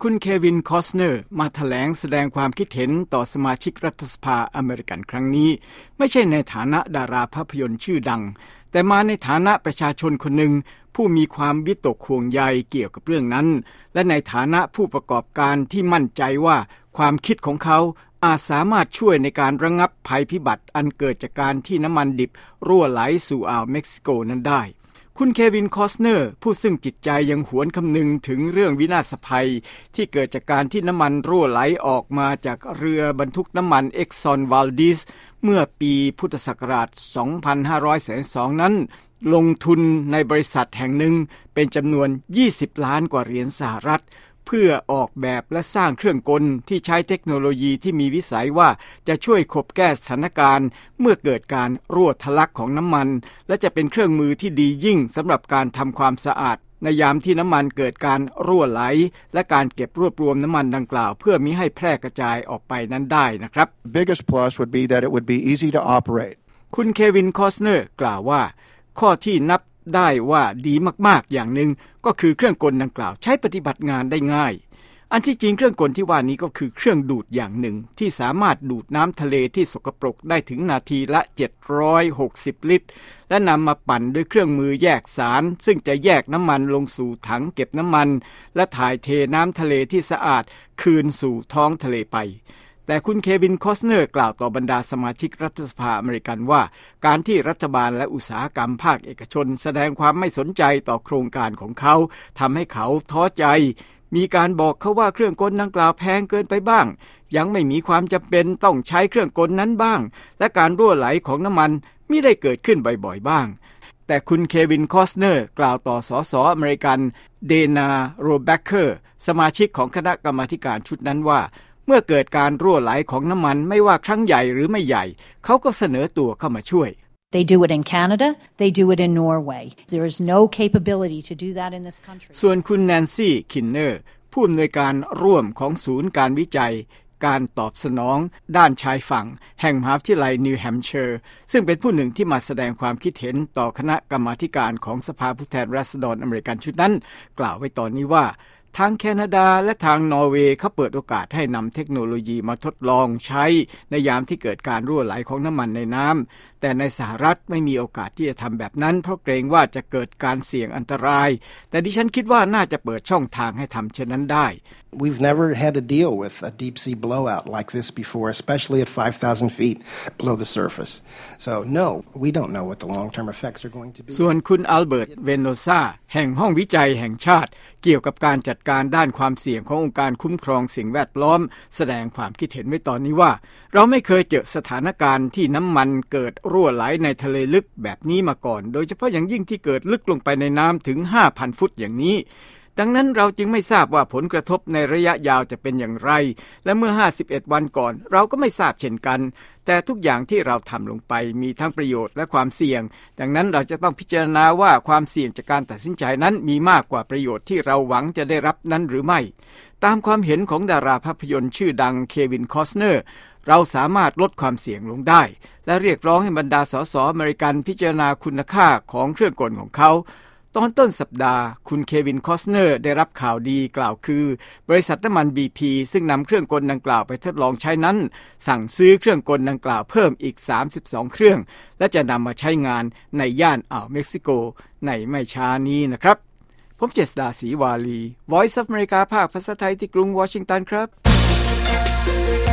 คุณเควินคอสเนอร์มาแถลงแสดงความคิดเห็นต่อสมาชิกรัฐสภาอเมริกันครั้งนี้ไม่ใช่ในฐานะดาราภาพยนตร์ชื่อดังแต่มาในฐานะประชาชนคนหนึ่งผู้มีความวิตกห่วงใยเกี่ยวกับเรื่องนั้นและในฐานะผู้ประกอบการที่มั่นใจว่าความคิดของเขาอาจสามารถช่วยในการระงับภัยพิบัติอันเกิดจากการที่น้ำมันดิบรั่วไหลสู่อ่าวเม็กซิโกนั้นได้คุณเควินคอสเนอร์ผู้ซึ่งจิตใจยังหวนคำนึงถึงเรื่องวินาศภัยที่เกิดจากการที่น้ำมันรั่วไหลออกมาจากเรือบรรทุกน้ำมัน Exxon Valdez เมื่อปีพุทธศักราช 2532 นั้นลงทุนในบริษัทแห่งหนึ่งเป็นจำนวน20 ล้านกว่าเหรียญสหรัฐเพื่อออกแบบและสร้างเครื่องกลที่ใช้เทคโนโลยีที่มีวิสัยว่าจะช่วยขบแก้สถานการณ์เมื่อเกิดการรั่วทะลักของน้ำมันและจะเป็นเครื่องมือที่ดียิ่งสำหรับการทำความสะอาดในยามที่น้ำมันเกิดการรั่วไหลและการเก็บรวบรวมน้ำมันดังกล่าวเพื่อมิให้แพร่กระจายออกไปนั้นได้นะครับ The biggest plus would be that it would be easy to operate. คุณเควินคอสเนอร์กล่าวว่าข้อที่นับได้ว่าดีมากๆอย่างหนึ่งก็คือเครื่องกลดังกล่าวใช้ปฏิบัติงานได้ง่ายอันที่จริงเครื่องกลที่ว่านี้ก็คือเครื่องดูดอย่างหนึ่งที่สามารถดูดน้ำทะเลที่สกปรกได้ถึงนาทีละ760ลิตรและนำมาปั่นด้วยเครื่องมือแยกสารซึ่งจะแยกน้ำมันลงสู่ถังเก็บน้ำมันและถ่ายเทน้ำทะเลที่สะอาดคืนสู่ท้องทะเลไปแต่คุณเควินคอสเนอร์กล่าวต่อบรรดาสมาชิกรัฐสภาอเมริกันว่าการที่รัฐบาลและอุตสาหกรรมภาคเอกชนแสดงความไม่สนใจต่อโครงการของเขาทำให้เขาท้อใจมีการบอกเขาว่าเครื่องกลดังกล่าวแพงเกินไปบ้างยังไม่มีความจำเป็นต้องใช้เครื่องกลนั้นบ้างและการรั่วไหลของน้ำมันมิได้เกิดขึ้นบ่อยๆบ้างแต่คุณเควินคอสเนอร์กล่าวต่อสสอเมริกันเดนาโรแบคเกอร์สมาชิกของคณะกรรมาธิการชุดนั้นว่าเมื่อเกิดการรั่วไหลของน้ำมันไม่ว่าครั้งใหญ่หรือไม่ใหญ่เขาก็เสนอตัวเข้ามาช่วย They do it in Canada, they do it in Norway. There is no capability to do that in this country. ส่วนคุณแนนซี่คินเนอร์ผู้อำนวยการร่วมของศูนย์การวิจัยการตอบสนองด้านชายฝั่งแห่งมหาวิทยาลัยนิวแฮมป์เชอร์ซึ่งเป็นผู้หนึ่งที่มาแสดงความคิดเห็นต่อคณะกรรมาธิการของสภาผู้แทนราษฎรอเมริกันชุดนั้นกล่าวไว้ตอนนี้ว่าทางแคนาดาและทางนอร์เวย์เขาเปิดโอกาสให้นำเทคโนโลยีมาทดลองใช้ในยามที่เกิดการรั่วไหลของน้ำมันในน้ำแต่ในสหรัฐไม่มีโอกาสที่จะทำแบบนั้นเพราะเกรงว่าจะเกิดการเสี่ยงอันตรายแต่ดิฉันคิดว่าน่าจะเปิดช่องทางให้ทำเช่นนั้นได้ We've never had to deal with a deep sea blowout like this before, especially at 5,000 feet below the surface. So no, we don't know what the long-term effects are going to be. ส่วนคุณอัลเบิร์ตเวนโนซาแห่งห้องวิจัยแห่งชาติเกี่ยวกับการจัดการด้านความเสี่ยงขององค์การคุ้มครองสิ่งแวดล้อมแสดงความคิดเห็นไว้ตอนนี้ว่าเราไม่เคยเจอสถานการณ์ที่น้ำมันเกิดรั่วไหลในทะเลลึกแบบนี้มาก่อนโดยเฉพาะอย่างยิ่งที่เกิดลึกลงไปในน้ำถึง 5,000 ฟุตอย่างนี้ดังนั้นเราจึงไม่ทราบว่าผลกระทบในระยะยาวจะเป็นอย่างไรและเมื่อ51วันก่อนเราก็ไม่ทราบเช่นกันแต่ทุกอย่างที่เราทำลงไปมีทั้งประโยชน์และความเสี่ยงดังนั้นเราจะต้องพิจารณาว่าความเสี่ยงจากการตัดสินใจนั้นมีมากกว่าประโยชน์ที่เราหวังจะได้รับนั้นหรือไม่ตามความเห็นของดาราภาพยนตร์ชื่อดังเควินคอสเนอร์เราสามารถลดความเสี่ยงลงได้และเรียกร้องให้บรรดาสสอเมริกันพิจารณาคุณค่าของเครื่องกลของเขาตอนต้นสัปดาห์คุณเควินคอสเนอร์ได้รับข่าวดีกล่าวคือบริษัทน้ำมัน BP ซึ่งนำเครื่องกลดังกล่าวไปทดลองใช้นั้นสั่งซื้อเครื่องกลดังกล่าวเพิ่มอีก32เครื่องและจะนำมาใช้งานในย่านอ่าวเม็กซิโกในไม่ช้านี้นะครับผมเจษฎาศรีวาลี Voice of America ภาคภาษาไทยที่กรุงวอชิงตันครับ